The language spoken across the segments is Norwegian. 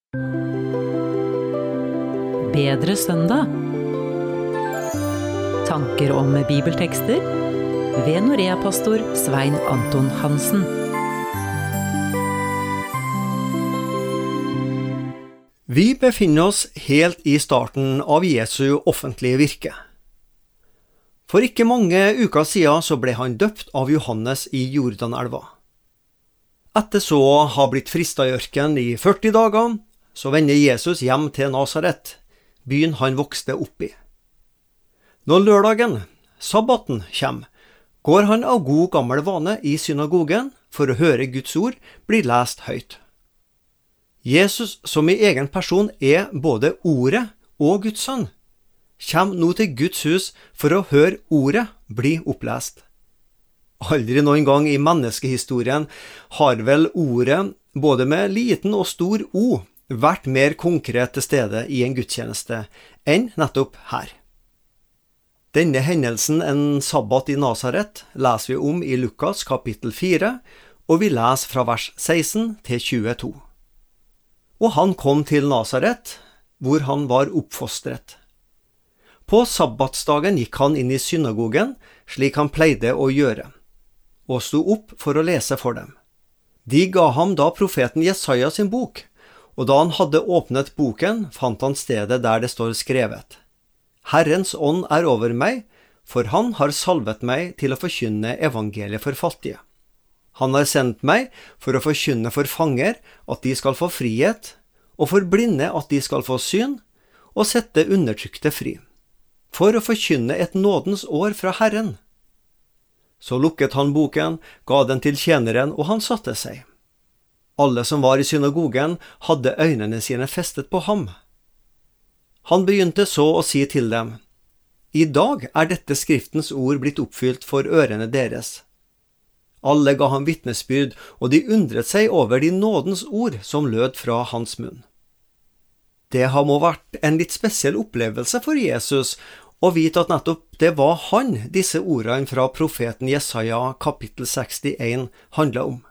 Bedre søndag. Tanker om bibeltekster ved Norea-pastor Svein Anton Hansen. Vi befinner oss helt i starten av Jesu offentlige virke. For ikke mange uker siden så ble han døpt av Johannes i Jordanelva. Etter så å ha blitt fristet i ørkenen i 40 dager, så vender Jesus hjem til Nazaret, byen han vokste opp i. Når lørdagen, sabbaten, kommer, går han av god gammel vane i synagogen for å høre Guds ord bli lest høyt. Jesus, som i egen person både ordet og Guds sønn, kommer nå til Guds hus for å høre ordet bli opplest. Aldri noen gang i menneskehistorien har vel ordet, både med liten og stor O, vært mer konkret til stede i en gudstjeneste enn nettopp her. Denne hendelsen en sabbat i Nazaret leser vi om i Lukas kapittel 4, og vi leser fra vers 16 til 22. Og han kom til Nazaret, hvor han var oppfostret. På sabbatsdagen gikk han inn i synagogen, slik han pleide å gjøre, og sto opp for å lese for dem. De ga ham da profeten Jesaja sin bok, og da han hadde åpnet boken, fant han stedet der det står skrevet: Herrens ånd over meg, for han har salvet meg til å forkynne evangeliet for fattige. Han har sendt meg for å forkynne for fanger at de skal få frihet, og for blinde at de skal få syn, og sette undertrykte fri, for å forkynne et nådens år fra Herren. Så lukket han boken, ga den til tjeneren, og han satte seg. Alle som var i synagogen hadde øynene sine festet på ham. Han begynte så å si til dem: I dag dette skriftens ord blitt oppfylt for ørene deres. Alle ga ham vitnesbyrd, og de undret seg over de nådens ord som lød fra hans munn. Det har må vært en litt spesiell opplevelse for Jesus å vite at nettopp det var han disse ordene fra profeten Jesaja kapittel 61 handlet om.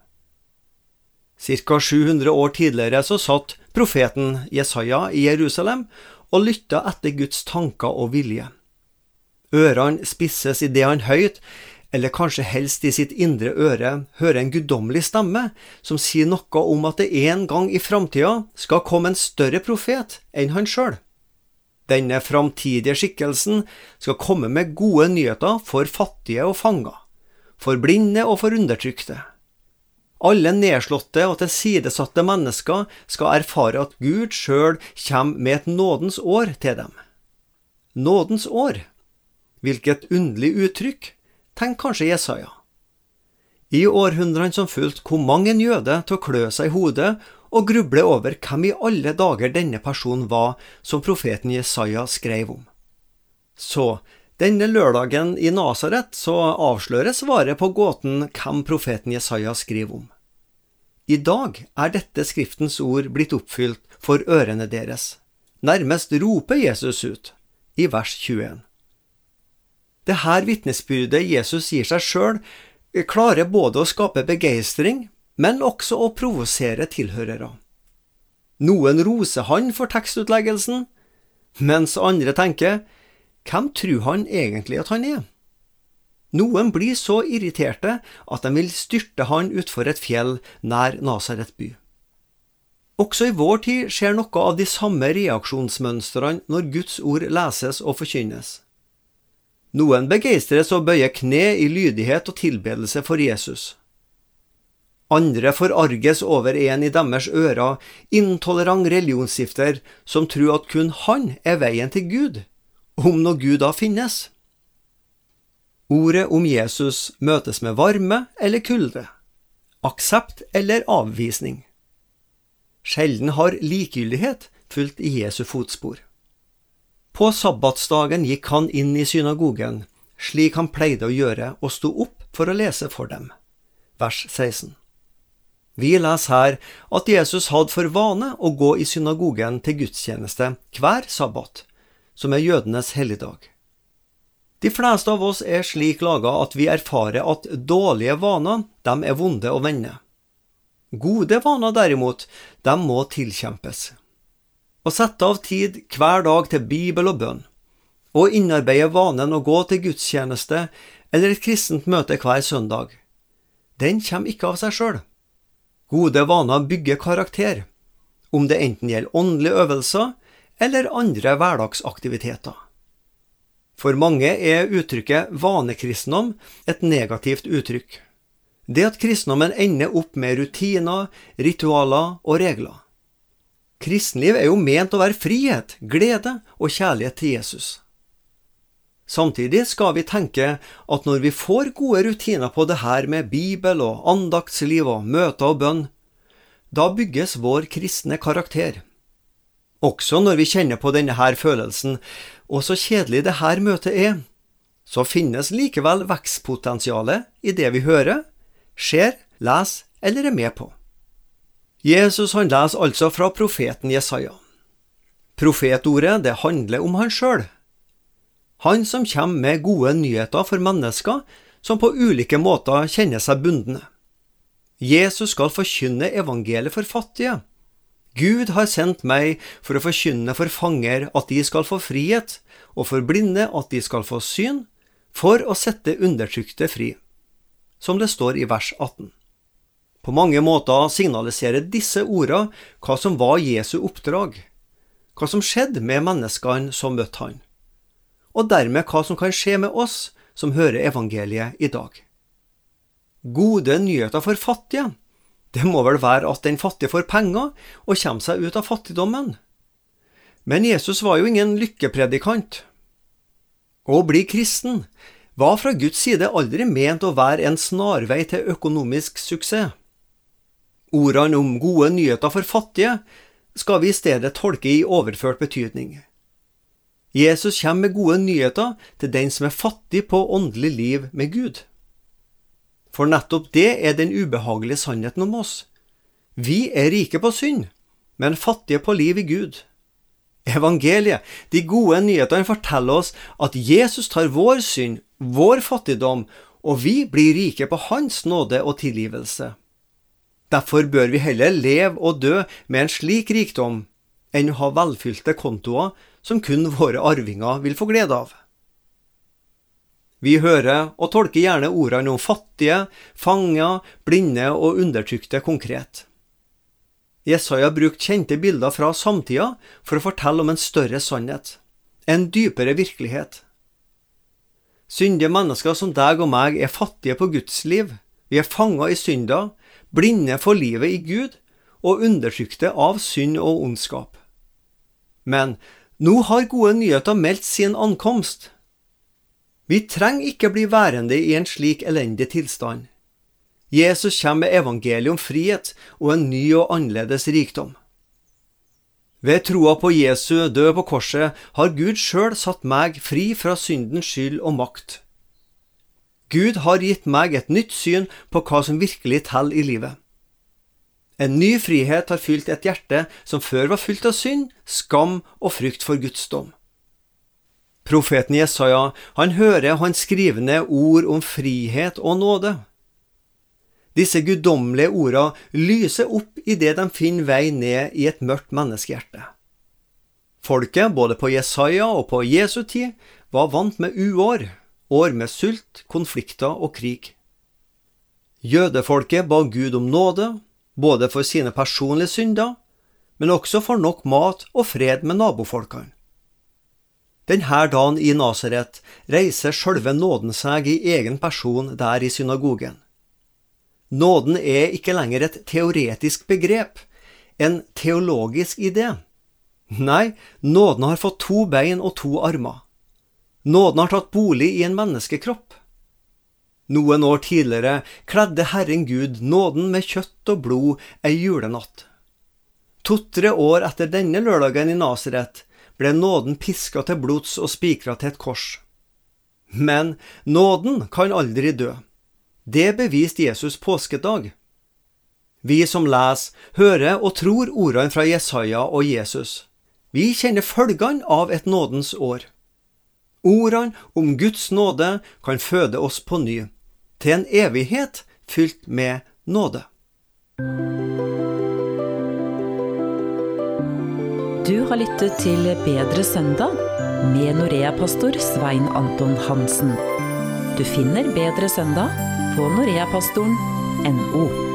Cirka 700 år tidligere så satt profeten Jesaja i Jerusalem og lyttet etter Guds tanker og vilje. Ørene spisses i det han høyt, eller kanskje helst i sitt indre øre, hører en guddommelig stemme som sier noe om at det en gang i framtida skal komme en større profet enn han selv. Denne framtidige skikkelsen skal komme med gode nyheter for fattige og fanger, for blinde og for undertrykte. Alle nedslåtte og tilsidesatte mennesker skal erfare at Gud selv kommer med et nådens år til dem. Nådens år? Hvilket underlig uttrykk, tenk kanskje Jesaja. I århundrene som fulgte kom mange en jøde til å klø seg i hodet og gruble over hvem i alle dager denne personen var som profeten Jesaja skrev om. Så, denne lørdagen i Nazaret så avsløres svaret på gåten hvem profeten Jesaja skriver om. I dag dette skriftens ord blitt oppfylt for ørene deres. Nærmest roper Jesus ut, i vers 21. Det her vitnesbyrdet Jesus gir seg selv, klarer både å skape begeistring, men også å provosere tilhørere. Noen roser han for tekstutleggelsen, mens andre tenker: hvem tror han egentlig at han er? Noen blir så irriterte at de vil styrte han utfor et fjell nær Nazaret by. Også i vår tid skjer noe av de samme reaksjonsmønstrene når Guds ord leses og forkynnes. Noen begeistres og bøyer kne i lydighet og tilbedelse for Jesus. Andre forarges over en i deres ører intolerant religionsskifter som tror at kun han veien til Gud, om nå Gud da finnes. Ordet om Jesus møtes med varme eller kulde, aksept eller avvisning. Sjelden har likegyldighet fulgt i Jesu fotspor. På sabbatsdagen gikk han inn i synagogen, slik han pleide å gjøre, og sto opp for å lese for dem. Vers 16. Vi leser her at Jesus hadde for vane å gå i synagogen til gudstjeneste hver sabbat, som jødenes helligdag. De fleste av oss slik laget at vi erfarer at dårlige vaner, de vonde å vende. Gode vaner derimot, de må tilkjempes. Å sette av tid hver dag til Bibel og bønn, og innarbeide vanen å gå til gudstjeneste eller et kristent møte hver søndag, den kommer ikke av seg selv. Gode vaner bygger karakter, om det enten gjelder åndelige øvelser eller andre hverdagsaktiviteter. For mange er uttrykket vanekristendom et negativt uttrykk. Det at kristendommen ender opp med rutiner, ritualer og regler. Kristenliv er jo ment å være frihet, glede og kjærlighet til Jesus. Samtidig skal vi tenke at når vi får gode rutiner på det her med Bibel og andaktsliv og møter og bønn, da bygges vår kristne karakter. Også når vi kjenner på denne her følelsen, og så kjedelig det her møtet er, så finnes likevel vekstpotensialet i det vi hører, ser, leser eller er med på. Jesus han leser altså fra profeten Jesaja. Profetordet det handler om han selv. Han som kommer med gode nyheter for mennesker som på ulike måter kjenner seg bundne. Jesus skal forkynne evangeliet for fattige. Gud har sendt meg for å forkynne for fanger at de skal få frihet, og for blinde at de skal få syn, for å sette undertrykte fri. Som det står i vers 18. På mange måter signaliserer disse ordene hva som var Jesu oppdrag, hva som skjedde med menneskene som møtte han, og dermed hva som kan skje med oss som hører evangeliet i dag. Gode nyheter for fattige, det må vel være at den fattige får penger og kommer seg ut av fattigdommen. Men Jesus var jo ingen lykkepredikant. Å bli kristen var fra Guds side aldri ment å være en snarvei til økonomisk suksess. Ordene om gode nyheter for fattige skal vi i stedet tolke i overført betydning. Jesus kommer med gode nyheter til den som er fattig på åndelig liv med Gud. For nettopp det er den ubehagelige sannheten om oss. Vi er rike på synd, men fattige på liv i Gud. Evangeliet, de gode nyhetene forteller oss at Jesus tar vår synd, vår fattigdom, og vi blir rike på hans nåde og tilgivelse. Derfor bør vi heller leve og dø med en slik rikdom, enn å ha velfylte kontoer som kun våre arvinger vil få glede av. Vi hører og tolker gjerne ordene om fattige, fanger, blinde og undertrykte konkret. Jesaja brukte kjente bilder fra samtida for å fortelle om en større sannhet, en dypere virkelighet. Syndige mennesker som deg og meg er fattige på Guds liv, vi er fanget i synda, blinde for livet i Gud og undertrykte av synd og ondskap. Men nå har gode nyheter meldt sin ankomst. Vi trenger ikke bli værende i en slik elendig tilstand. Jesus kommer med evangeliet om frihet og en ny og annerledes rikdom. Ved troa på Jesu død på korset har Gud selv satt meg fri fra syndens skyld og makt. Gud har gitt meg et nytt syn på hva som virkelig teller i livet. En ny frihet har fylt et hjerte som før var fylt av synd, skam og frykt for Guds dom. Profeten Jesaja, han hører han skriver ned ord om frihet og nåde. Disse guddommelige ordene lyser opp i det de finner vei ned i et mørkt menneskehjerte. Folket, både på Jesaja og på Jesu tid, var vant med uår, år med sult, konflikter og krig. Jødefolket ba Gud om nåde, både for sine personlige synder, men også for nok mat og fred med nabofolkene. Denne dagen i Nasaret reiser selve nåden seg i egen person der i synagogen. Nåden er ikke lenger et teoretisk begrep, en teologisk idé. Nei, nåden har fått 2 bein og 2 armer. Nåden har tatt bolig i en menneskekropp. Noen år tidligere kledde Herren Gud nåden med kjøtt og blod ei julenatt. 2-3 år etter denne lørdagen i Nasaret ble nåden pisket til blods og spikret til et kors. Men nåden kan aldri dø. Det beviste Jesus påskedag. Vi som leser, hører og tror ordene fra Jesaja og Jesus. Vi kjenner følgene av et nådens år. Ordene om Guds nåde kan føde oss på ny, til en evighet fylt med nåde. Du har lyttet til Bedre søndag med Norea-pastor Svein Anton Hansen. Du finner Bedre søndag på noreapastoren.no.